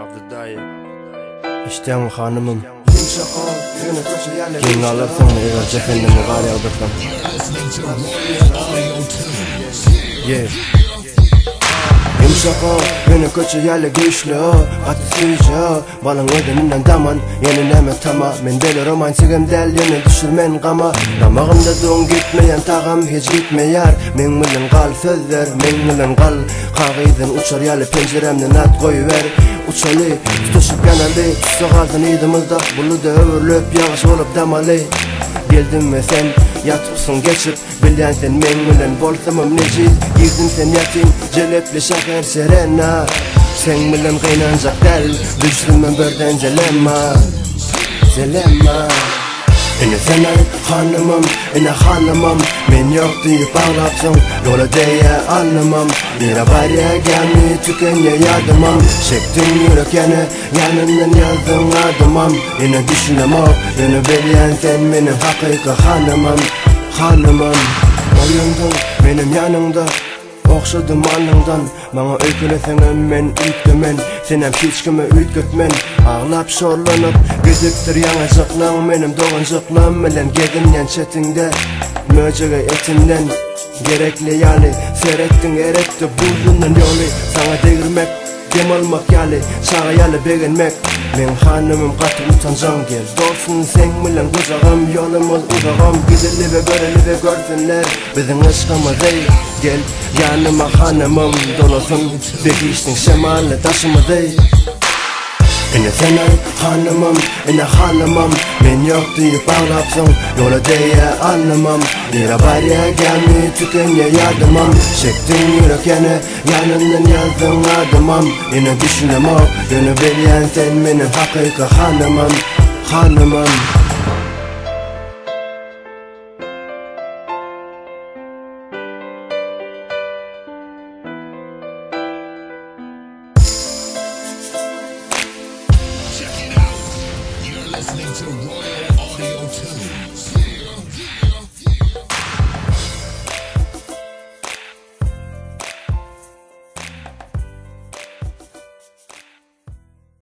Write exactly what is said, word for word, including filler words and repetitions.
Avdayı İşten hanımım King alırsın eğer cefennimi gari aldırsam Yeah Yumşaka, beni kötü yerle güçlü Atısıca, balın ödününden daman Yenileme tama, men beli romansigim del Yeni düşürmen gama Damağımda doğun gitmeyen tağım hiç gitmeyar Men milin gal sözler, men milin gal Kağıydın uçar yerli penceremden at koyuver Uçalı, tutuşup yanalı Tutsa kaldın idimizda, bulu da övrülüp Yağış olup damalı Geldin mi sen, yatıpsın geçip Bilen sen men milen bolsamım neciz Girdin sen yatin, celepli şakar serena Sen milen kıynanacak del Düştüm birden zelema Zelema Ene sen ay hanımım, ene hanımım Men yok deyip ağlapsın Yola diye anlamam Nira bariye gelmeyi tükenye yardımam Çektim yürek yana yanından yazdın adımam Yine düşünemem, yine bilen sen benim hakiki hanımım Hanımım Oyundun benim yanımda Okşadım alnından Bana öykülesenen men üytümen Senem hiç kime üytgötmen Ağlap şorlanıp Gidiktir yanacıklan Benim doğancıklan Melen gedinyen çetinde Möcege etinden Gerekli yali Seyrettin erekti buldundan yolu Sana değirmek Dem olmak yali Sağa yali beğenmek Men hanımım katı utancan gel Dolsun sen milen kucağım Yolumuz uzağım Gidili ve göreli ve görsünler Bizim ışkımızı Gel yanıma hanımım Dolusun Bekiştin şemalı taşımızı Ene sen ay hanımım, ene hanımım Men yok deyip ağlapsın Yola diye anlamam Nira bariye gelmeyi tükenye yardımam Çektin yürek yana yanından yazdın adımam Yine düşünemem Yine bilen sen benim hakiki hanımım Hanımım Listening to Royal